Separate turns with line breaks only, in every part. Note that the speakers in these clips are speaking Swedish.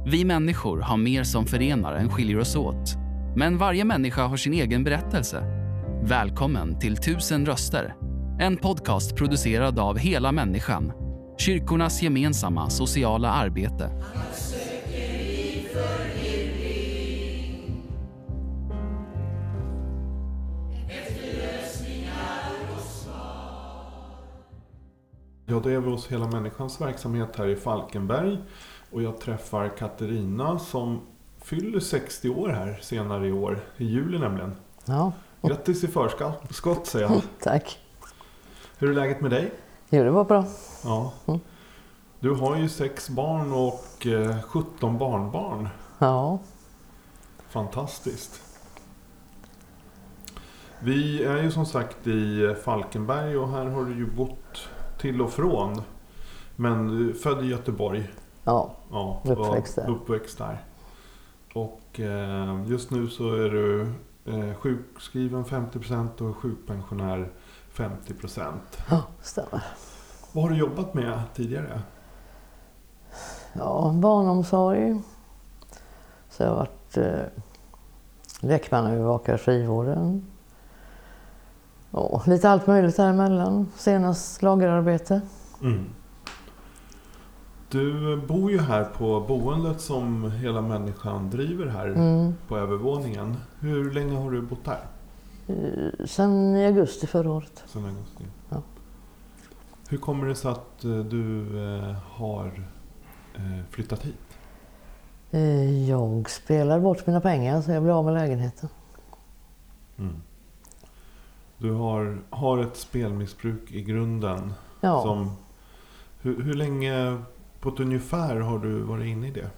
Vi människor har mer som förenar än skiljer oss åt. Men varje människa har sin egen berättelse. Välkommen till 1000 röster. En podcast producerad av Hela Människan. Kyrkornas gemensamma sociala arbete.
Ja, då är vi hos Hela Människans verksamhet här i Falkenberg. Och jag träffar Katarina som fyller 60 år här senare i år. I juli nämligen.
Ja.
Grattis i förskott säger jag.
Tack.
Hur är läget med dig?
Jo, det var bra.
Ja. Du har ju 6 barn och 17 barnbarn.
Ja.
Fantastiskt. Vi är ju som sagt i Falkenberg och här har du ju bott till och från. Men du är född i Göteborg.
Ja,
uppväxt där. Och just nu så är du sjukskriven 50% och sjukpensionär 50%.
Ja, stämmer.
Vad har du jobbat med tidigare?
Ja, barnomsorg. Så jag har varit lekmannaövervakare i frivården. Och lite allt möjligt däremellan. Senast lagerarbete.
Mm. Du bor ju här på boendet som Hela Människan driver här på övervåningen. Hur länge har du bott här?
Sen i augusti förra året.
Sen augusti.
Ja.
Hur kommer det sig att du har flyttat hit?
Jag spelar bort mina pengar så jag blev av med lägenheten.
Mm. Du har ett spelmissbruk i grunden.
Ja.
Hur länge på ett ungefär har du varit inne i det?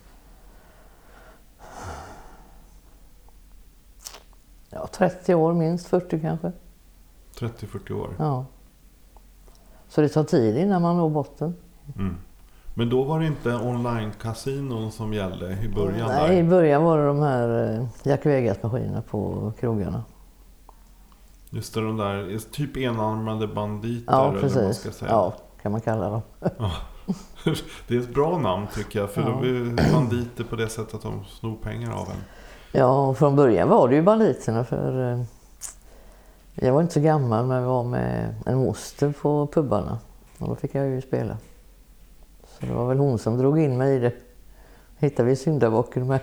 Ja, 30 år minst, 40 kanske.
30-40 år?
Ja. Så det tar tid innan man når botten.
Mm. Men då var det inte online-kasinon som gällde i början?
Nej,
där.
i början var det de här Jack Vegas-maskinerna på krogarna.
Just det, de där typ enarmade banditer.
Ja,
eller
precis.
vad man ska säga.
Ja, kan man kalla dem.
Ja. Det är ett bra namn tycker jag. För de är banditer på det sättet att de snor pengar av en.
Ja, från början var det ju banditerna för jag var inte så gammal men jag var med en moster på pubbarna. Och då fick jag ju spela. Så det var väl hon som drog in mig i det. Hittade vi syndabocken med.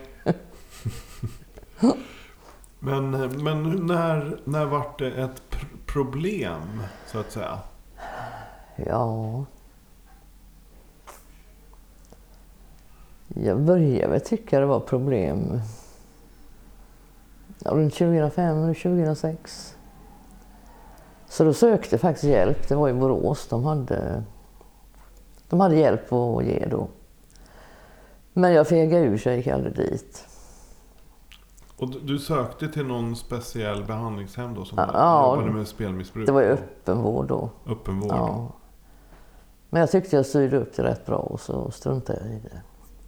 Men när var det ett problem så att säga?
Ja. Jag började väl tycka det var problem. Ja, runt 2005 och 2006. Så då sökte jag faktiskt hjälp. Det var i Borås. De hade hjälp att ge då. Men jag fegade ur så jag gick aldrig dit.
Och du sökte till någon speciell behandlingshem då som jobbade med spelmissbruk?
Det var ju öppenvård då.
Öppenvård?
Ja. Men jag tyckte jag styrde upp det rätt bra och så struntade jag i det.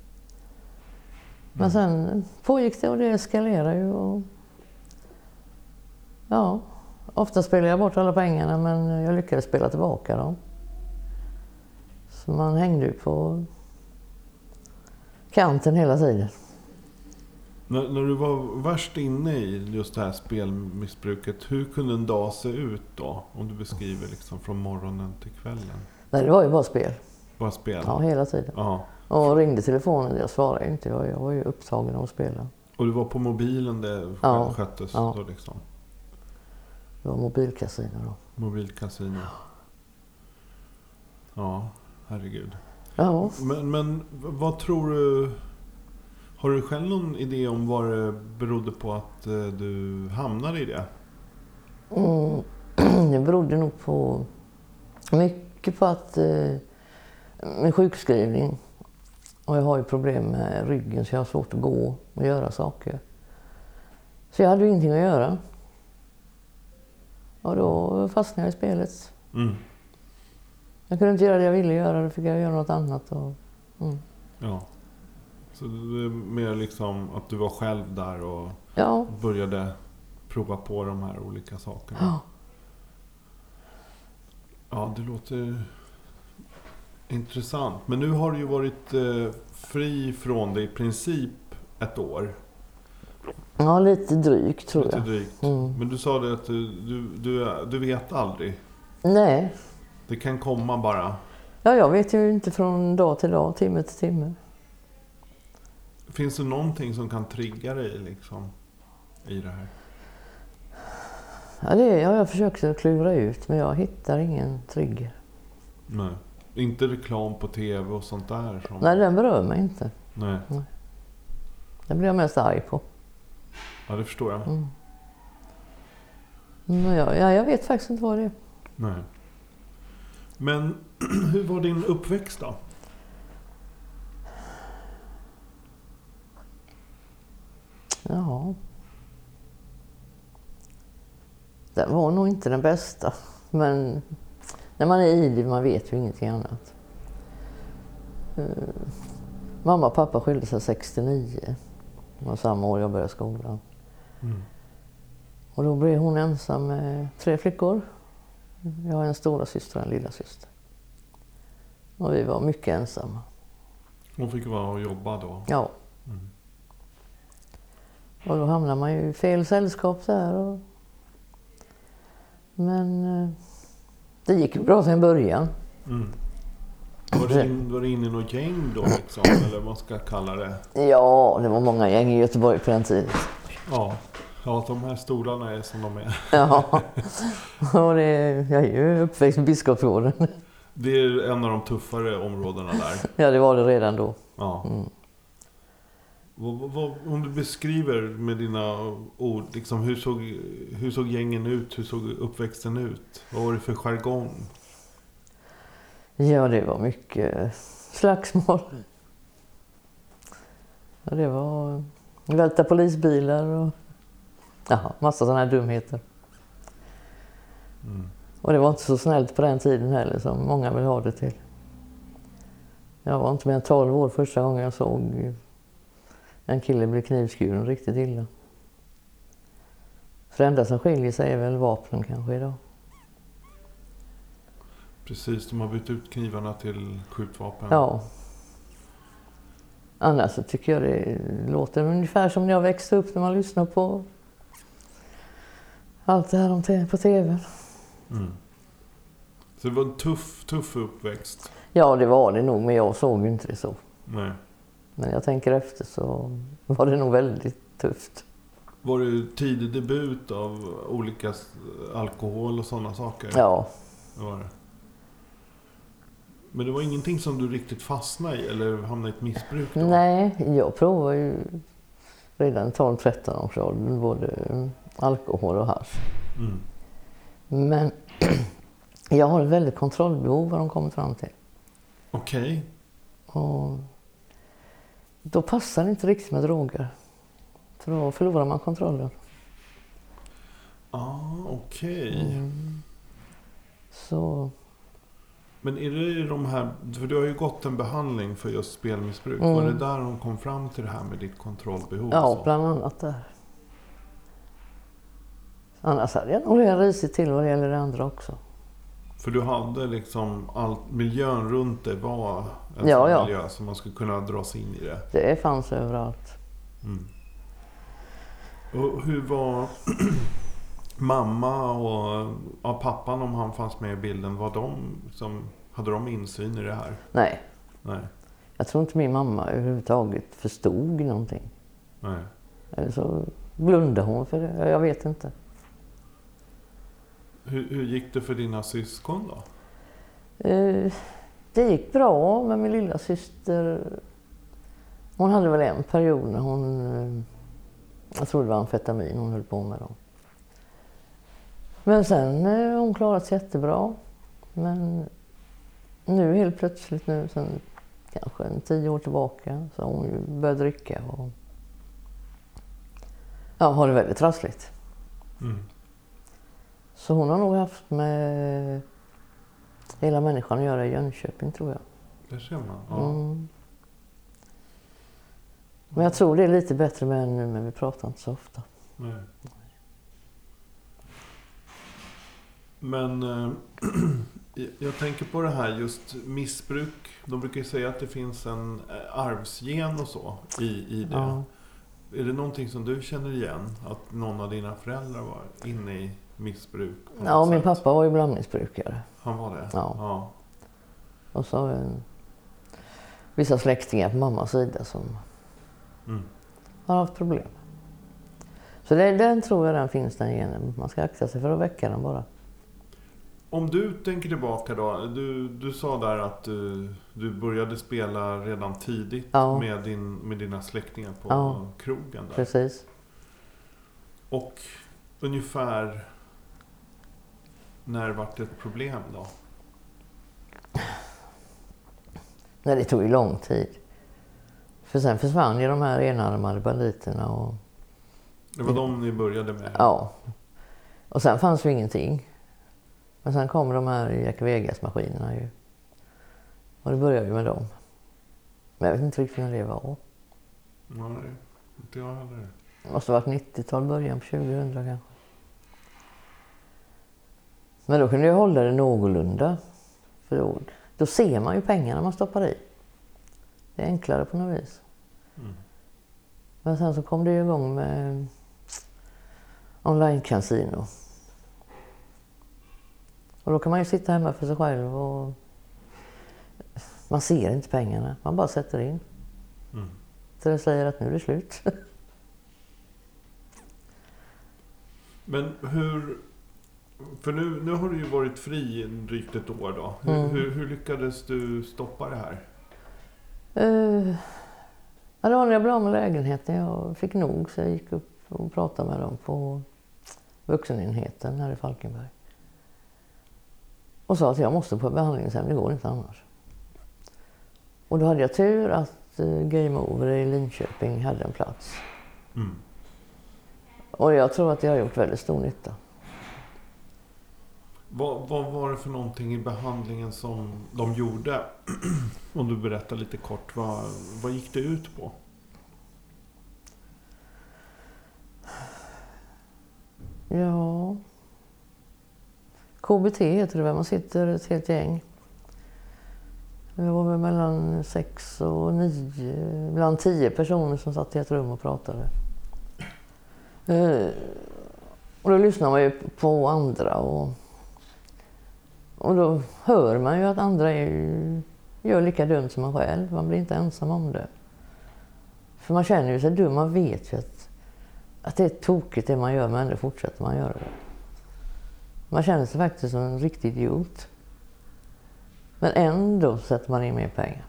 Men sen pågick det och det eskalerade ju. Och ja, ofta spelade jag bort alla pengarna men jag lyckades spela tillbaka dem. Så man hängde ju på kanten hela tiden.
När du var värst inne i just det här spelmissbruket, hur kunde en dag se ut då? Om du beskriver liksom från morgonen till kvällen.
Nej, det var ju bara spel.
Bara spel?
Ja, hela tiden.
Ja.
Och ringde telefonen, jag svarade inte. Jag var ju upptagen av att spela.
Och du var på mobilen det sköttes då liksom?
Det var mobilkasino då.
Mobilkasino. Ja, herregud.
Ja.
Men vad tror du... Har du själv någon idé om vad det berodde på att du hamnade i det?
Det berodde nog på mycket på att med sjukskrivning. Och jag har ju problem med ryggen så jag har svårt att gå och göra saker. Så jag hade ju ingenting att göra. Och då fastnade jag i spelet.
Mm.
Jag kunde inte göra det jag ville göra, då fick jag göra något annat.
Ja. Så det är mer liksom att du var själv där och började prova på de här olika sakerna.
Ja.
Ja, det låter Intressant. Men nu har du ju varit fri från det i princip ett år.
Ja, lite drygt tror jag.
Lite drygt. Men du sa det att du vet aldrig.
Nej.
Det kan komma bara.
Ja, jag vet ju inte från dag till dag, timme till timme.
Finns det någonting som kan trigga dig liksom i det här?
Ja, det har jag försökt att klura ut, men jag hittar ingen trigger.
Nej. Inte reklam på tv och sånt där? Som...
Nej, den berör mig inte.
Nej.
Den blir jag mest arg på.
Ja, det förstår jag.
Men jag vet faktiskt inte vad det är.
Nej. Men hur var din uppväxt då?
Ja. Den var nog inte den bästa. Men när man är idel, man vet ju ingenting annat. Mamma och pappa skilde sig 69. Det var samma år jag började skolan. Och då blev hon ensam med 3 flickor. Jag har en stora syster och en lilla syster. Och vi var mycket ensamma.
Hon fick vara och jobba då?
Ja. Och då hamnar man ju i fel sällskap där. Men det gick ju bra till en början.
Var det inne i något gäng då liksom, eller vad man ska kalla det?
Ja, det var många gäng i Göteborg på den tiden.
Ja, de här stolarna är som de är.
Ja, och jag är ju uppväxt i Biskopsgården.
Det är en av de tuffare områdena där.
Ja, det var det redan då.
Ja. Om du beskriver med dina ord, liksom, hur såg gängen ut? Hur såg uppväxten ut? Vad var det för jargong?
Ja, det var mycket slagsmål. Ja, det var välta polisbilar och massa sådana här dumheter. Och det var inte så snällt på den tiden heller som många vill ha det till. Jag var inte mer än 12 år första gången jag såg en kille bli knivskuren riktigt illa. För det enda som skiljer sig är väl vapnen kanske idag.
Precis, de har bytt ut knivarna till skjutvapen.
Ja. Annars så tycker jag det låter ungefär som när jag växte upp när man lyssnar på allt det här på tv.
Så det var en tuff uppväxt?
Ja, det var det nog, men jag såg ju inte det så.
Nej.
Men jag tänker efter så var det nog väldigt tufft.
Var det tidig debut av olika alkohol och sådana saker?
Ja.
Det var det. Men det var ingenting som du riktigt fastnade i eller hamnade i ett missbruk då?
Nej, jag provade ju redan 12-13 års ålder både alkohol och hasch. Men jag har ett väldigt kontrollbehov vad de kommer fram till.
Okej.
Och då passar det inte riktigt med droger. För då förlorar man kontrollen.
Okej.
Så...
Men är det de här, för du har ju gått en behandling för just spelmissbruk. Var det där de kom fram till det här med ditt kontrollbehov?
Ja, bland annat där. Annars hade jag nog redan risigt till vad det gäller det andra också.
För du hade liksom miljön runt dig var en miljö som man skulle kunna dra sig in i det.
Det fanns överallt.
Och hur var mamma och pappan, om han fanns med i bilden, hade de insyn i det här?
Nej.
Nej.
Jag tror inte min mamma överhuvudtaget förstod någonting.
Nej.
Eller så blundade hon för det. Jag vet inte.
Hur gick det för dina syskon då?
Det gick bra med min lilla syster. Hon hade väl en period när hon... Jag tror det var amfetamin hon höll på med då. Men sen har hon klarat sig jättebra. Men nu helt plötsligt, sen kanske 10 år tillbaka, så har hon ju börjat dricka och har det väldigt trassligt. Så hon har nog haft med hela människan att göra i Jönköping, tror jag.
Det ser man, ja.
Men jag tror det är lite bättre med henne nu, men vi pratar inte så ofta.
Nej. Men Jag tänker på det här just missbruk. De brukar ju säga att det finns en arvsgen och så i det.
Ja.
Är det någonting som du känner igen? Att någon av dina föräldrar var inne i missbruk?
Ja, min pappa var ju blandmissbrukare.
Han var det?
Ja. Och så vissa släktingar på mammas sida som har haft problem. Så den tror jag den finns där igen. Man ska akta sig för att väcka den bara.
Om du tänker tillbaka då. Du sa där att du började spela redan tidigt med dina släktingar på krogen där.
Precis.
Och ungefär när var det ett problem då?
Nej, det tog ju lång tid. För sen försvann ju de här enarmade banditerna. Och
det var de ni började med?
Ja. Och sen fanns ju ingenting. Men sen kom de här Jack Vegas-maskinerna ju. Och det började ju med dem. Men jag vet inte riktigt när det var.
Nej, inte jag heller.
Det måste ha varit 90-tal, början på 2000 kanske. Men då kunde jag hålla det någorlunda. För då ser man ju pengarna man stoppar i. Det är enklare på något vis. Men sen så kom det ju igång med online-casino. Och då kan man ju sitta hemma för sig själv och man ser inte pengarna. Man bara sätter in. Så det säger att nu är det slut.
Men hur... För nu har du ju varit fri drygt ett år då. Hur lyckades du stoppa det här?
Ja, det var när jag blev av med lägenheten. Jag fick nog så jag gick upp och pratade med dem på vuxenenheten här i Falkenberg. Och sa att jag måste på behandlingshem, det går inte annars. Och då hade jag tur att Game Over i Linköping hade en plats. Och jag tror att det har gjort väldigt stor nytta.
Vad var det för någonting i behandlingen som de gjorde? Om du berättar lite kort, vad gick det ut på?
Ja... KBT heter det väl, man sitter ett helt gäng. Det var väl mellan 6 och 9, bland 10 personer som satt i ett rum och pratade. Och då lyssnar man ju på andra och då hör man ju att andra gör lika dumt som man själv. Man blir inte ensam om det. För man känner ju sig dum, man vet ju att det är tokigt det man gör, men ändå fortsätter man göra det. Man känner sig faktiskt som en riktig idiot. Men ändå sätter man in mer pengar.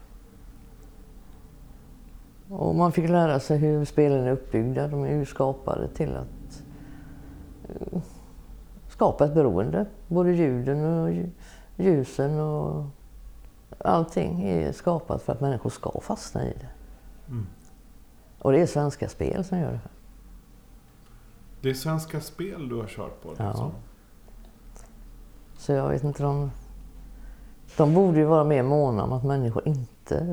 Och man fick lära sig hur spelen är uppbyggda. De är ju skapade till att skapa ett beroende. Både ljuden och ljusen och allting är skapat för att människor ska fastna i det. Och det är Svenska Spel som gör det här.
Det är Svenska Spel du har kört på liksom?
Ja. Så jag vet inte, de borde ju vara mer måna om att människor inte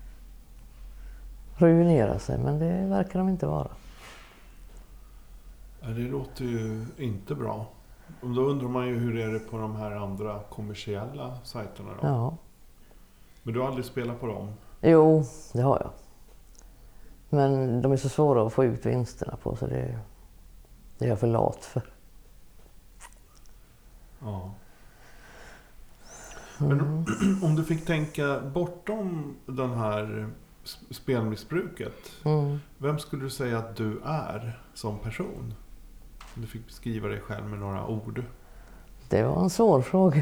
ruinerar sig, men det verkar de inte vara.
Det låter ju inte bra. Då undrar man ju hur är det på de här andra kommersiella sajterna då?
Ja.
Men du har aldrig spelat på dem?
Jo, det har jag. Men de är så svåra att få ut vinsterna på, så det är jag för lat för.
Ja. Men om du fick tänka bortom den här spelmissbruket, vem skulle du säga att du är som person? Om du fick beskriva dig själv med några ord.
Det var en svår fråga.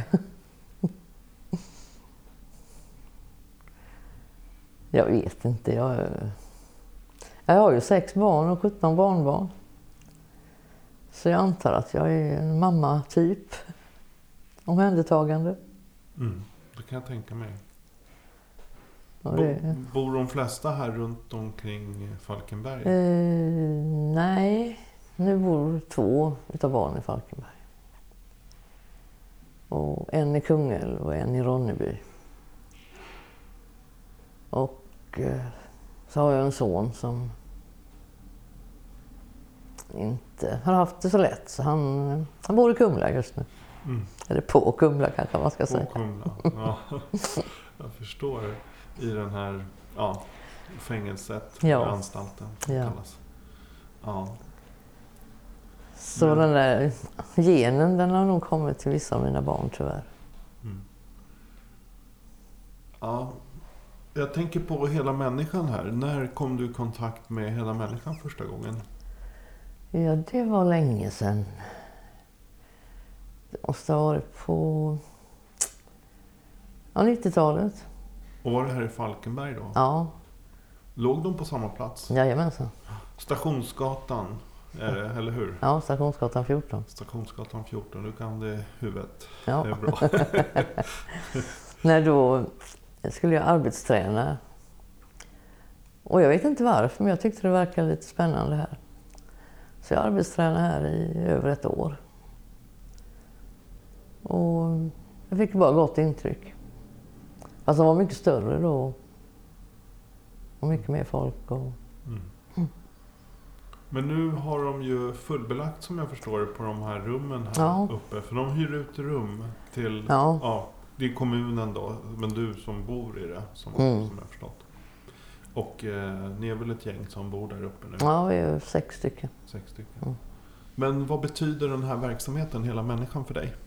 Jag vet inte. Jag har ju 6 barn och 17 barnbarn. Så jag antar att jag är en mamma-typ. Omhändertagande.
Det kan jag tänka mig.
Det...
Bor de flesta här runt omkring Falkenberg?
Nej, nu bor 2 utav barnen i Falkenberg. Och en i Kungälv och en i Ronneby. Och så har jag en son som inte har haft det så lätt. Så han bor i Kumla just nu. Eller på Kumla kanske man ska säga.
På Kumla, ja. Jag förstår. I den här fängelset, anstalten kallas. Ja.
Så den där genen, den har nog kommit till vissa av mina barn tyvärr.
Ja. Jag tänker på hela människan här. När kom du i kontakt med hela människan första gången?
Ja, det var länge sedan. Det måste ha varit på 90-talet.
Och var det här i Falkenberg då?
Ja.
Låg de på samma plats?
Jajamensan.
Stationsgatan är det, eller hur?
Ja, Stationsgatan 14.
Stationsgatan 14, du kan det i huvudet.
Ja.
Det är bra.
När då skulle jag arbetsträna. Och jag vet inte varför, men jag tyckte det verkade lite spännande här. Så jag arbetstränade här i över ett år. Och jag fick bara gott intryck. Fast de var mycket större då. Och mycket mer folk. Och...
Men nu har de ju fullbelagt som jag förstår på de här rummen här uppe. För de hyr ut rum till... Ja, det är kommunen då. Men du som bor i det, som jag har förstått. Och ni är väl ett gäng som bor där uppe nu?
Ja, vi är 6 stycken.
6 stycken. Men vad betyder den här verksamheten, hela människan, för dig?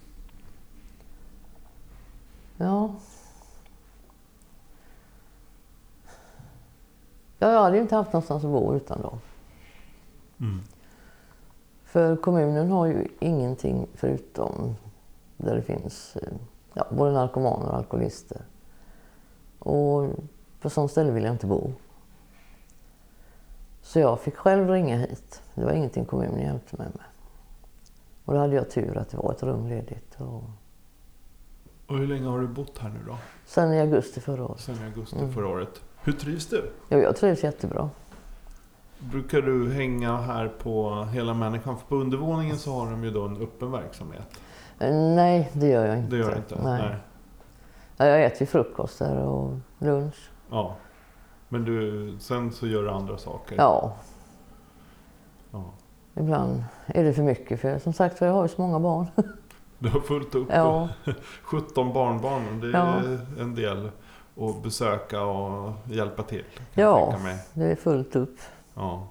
Ja. Jag hade ju inte haft någonstans att bo utan dem. För kommunen har ju ingenting förutom där det finns både narkomaner och alkoholister. Och på sånt ställe vill jag inte bo. Så jag fick själv ringa hit. Det var ingenting kommunen hjälpte mig med. Och då hade jag tur att det var ett rum ledigt.
Och hur länge har du bott här nu då?
Sen i augusti förra året.
Sen i augusti förra året. Hur trivs du?
Ja, jag trivs jättebra.
Brukar du hänga här på hela människan? För på undervåningen så har de ju då en öppen verksamhet.
Nej, det gör jag inte.
Det gör du inte? Nej.
Ja, jag äter ju frukost där och lunch.
Ja. Men sen så gör du andra saker?
Ja. Ibland är det för mycket. För som sagt, jag har ju så många barn.
Du har fullt upp.
Ja.
17 barnbarn. Det är en del att besöka och hjälpa till.
Ja, det är fullt upp.
Ja.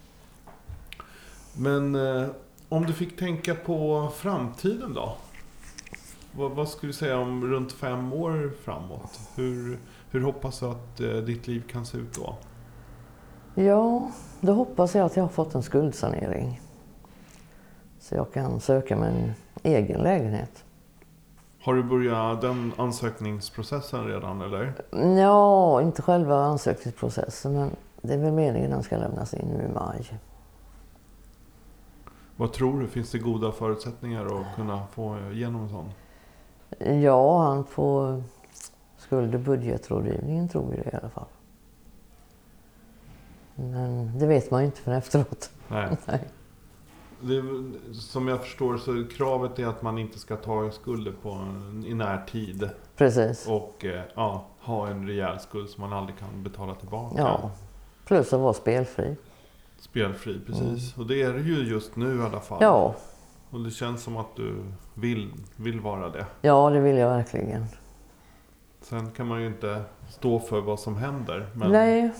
Men om du fick tänka på framtiden då? Vad skulle du säga om runt 5 år framåt? Hur hoppas du att ditt liv kan se ut då?
Ja, då hoppas jag att jag har fått en skuldsanering. Så jag kan söka mig en egen lägenhet.
Har du börjat den ansökningsprocessen redan eller?
Ja, inte själva ansökningsprocessen, men det är väl meningen att den ska lämnas in nu i maj.
Vad tror du? Finns det goda förutsättningar att kunna få igenom en sån?
Ja, han får skuld- och budgetrådgivningen tror vi det i alla fall. Men det vet man ju inte för efteråt.
Nej. Som jag förstår så kravet är att man inte ska ta skulder i närtid.
Precis.
Och ha en rejäl skuld som man aldrig kan betala tillbaka.
Ja, plus att vara spelfri.
Spelfri, precis. Och det är det ju just nu i alla fall.
Ja.
Och det känns som att du vill vara det.
Ja, det vill jag verkligen.
Sen kan man ju inte stå för vad som händer. Men...
Nej,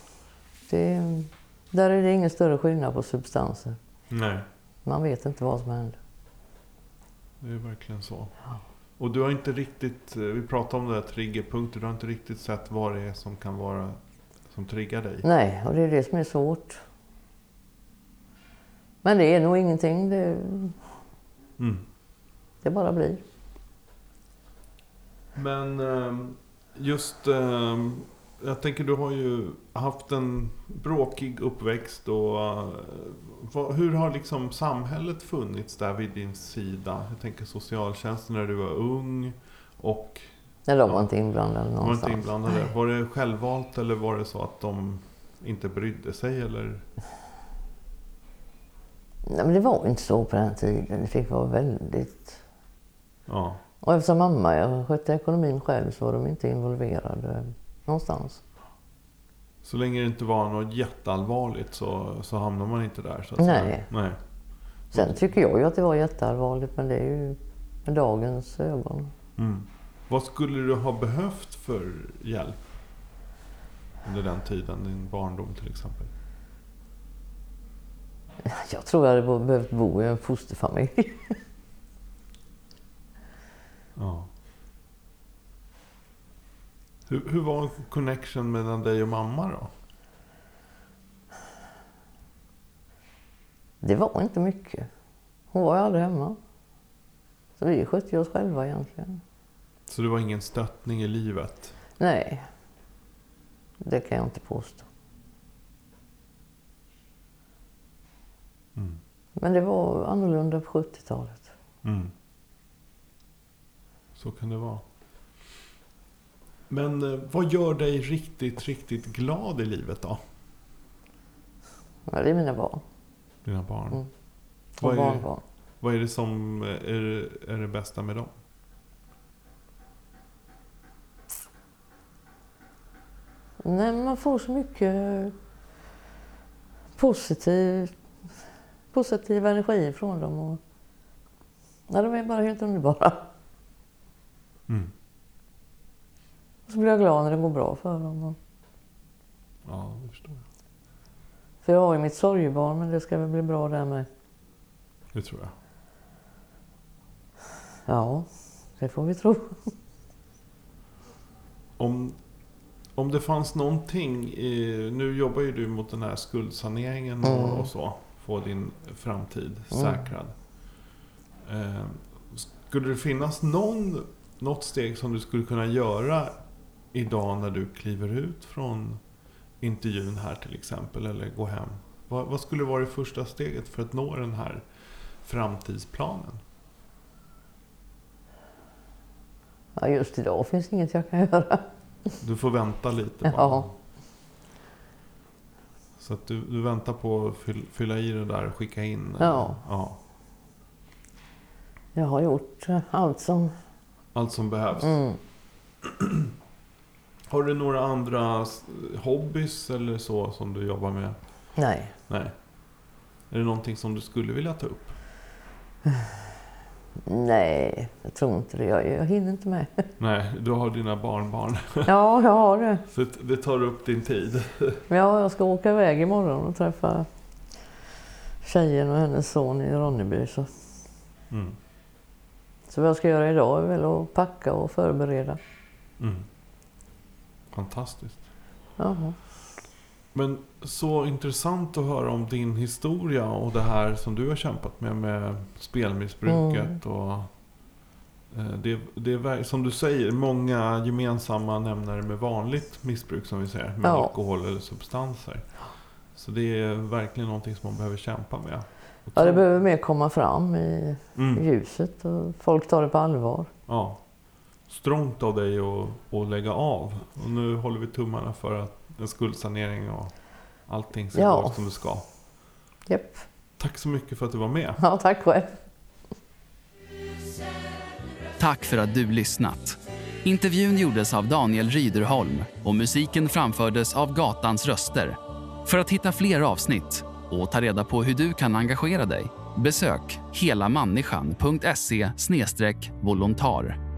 där är det ingen större skillnad på substanser.
Nej.
Man vet inte vad som händer.
Det är verkligen så.
Ja.
Och du har inte riktigt, vi pratade om det här triggerpunkter, du har inte riktigt sett vad det är som kan vara, som triggar dig.
Nej, och det är det som är svårt. Men det är nog ingenting, det bara blir.
Men just, jag tänker du har ju haft en bråkig uppväxt och hur har liksom samhället funnits där vid din sida? Jag tänker socialtjänsten när du var ung och...
Nej, de var inte inblandade någonstans.
De var inte inblandade. Var det självvalt eller var det så att de inte brydde sig eller?
Nej, men det var inte så på den tiden. Det fick vara väldigt...
Ja.
Och eftersom jag skötte ekonomin själv så var de inte involverade någonstans.
Så länge det inte var något jätteallvarligt så hamnar man inte där. Så att
Nej.
Nej.
Sen tycker jag ju att det var jätteallvarligt, men det är ju med dagens ögon.
Vad skulle du ha behövt för hjälp under den tiden, din barndom till exempel?
Jag tror jag hade behövt bo i en fosterfamilj.
Ja. Hur var connection mellan dig och mamma då?
Det var inte mycket. Hon var ju aldrig hemma. Så vi skötte oss själva egentligen.
Så det var ingen stöttning i livet?
Nej, det kan jag inte påstå. Men det var annorlunda på 70-talet.
Så kan det vara. Men vad gör dig riktigt, riktigt glad i livet då?
Ja, det är mina barn.
Dina barn?
Och barnbarn.
Vad är det som är det bästa med dem?
Nej, man får så mycket positiv energi från dem. Och, ja, de är bara helt underbara. Och så blir jag glad när det går bra för dem. Och,
ja, det förstår jag.
för jag har ju mitt sorgebarn, men det ska väl bli bra där med.
Det tror jag.
Ja, det får vi tro.
Om det fanns någonting, nu jobbar ju du mot den här skuldsaneringen och så, få din framtid säkrad. Skulle det finnas något steg som du skulle kunna göra idag när du kliver ut från intervjun här till exempel, eller gå hem? Vad skulle vara det första steget för att nå den här framtidsplanen?
Ja, just idag finns inget jag kan göra.
Du får vänta lite bara.
Ja.
Så att du väntar på att fylla i det där och skicka in.
Ja.
Ja.
Jag har gjort allt som
behövs. Har du några andra hobbys eller så som du jobbar med?
Nej.
Nej. Är det någonting som du skulle vilja ta upp?
Nej, jag tror inte det. Jag hinner inte med.
Nej, du har dina barnbarn.
Ja, jag har det.
Så det tar upp din tid.
Ja, jag ska åka iväg imorgon och träffa tjejen och hennes son i Ronneby. Så vad jag ska göra idag är väl att packa och förbereda.
Fantastiskt.
Jaha.
Men så intressant att höra om din historia och det här som du har kämpat med spelmissbruket. Och det är som du säger, många gemensamma nämnare med vanligt missbruk som vi säger, med alkohol eller substanser. Så det är verkligen någonting som man behöver kämpa med.
Ja, det behöver mer komma fram i ljuset och folk tar det på allvar.
Ja. Strångt av dig att lägga av. Och nu håller vi tummarna för att en skuldsanering och allting ska gå som det ska.
Japp.
Tack så mycket för att du var med.
Ja, tack själv.
Tack för att du lyssnat. Intervjun gjordes av Daniel Ryderholm och musiken framfördes av Gatans röster. För att hitta fler avsnitt och ta reda på hur du kan engagera dig, besök helamänniskan.se/volontar.